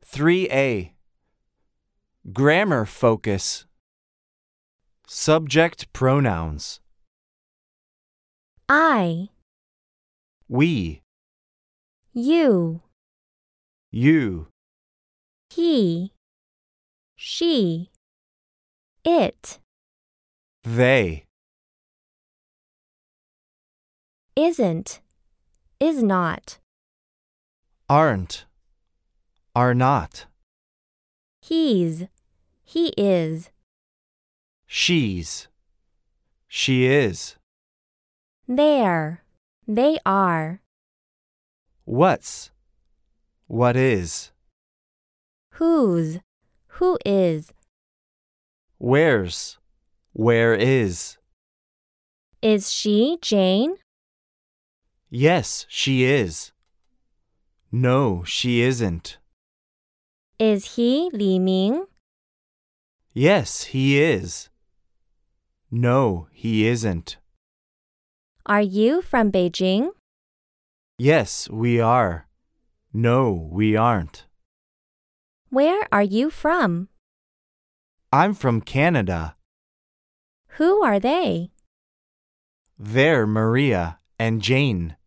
3A. Grammar focus. Subject pronouns. I, We, you, you, he, she, it, they, isn't, is not, aren't, are not, he's, he is, she's, she is, they're, they are, what's, what is, whose, who is, where's, where is. she Jane? Yes, she is. No, she isn't. Is he Li Ming? Yes, he is. No, he isn't. Are you from Beijing? Yes, we are. No, we aren't. Where are you from? I'm from Canada. Who are they? They're Maria and Jane.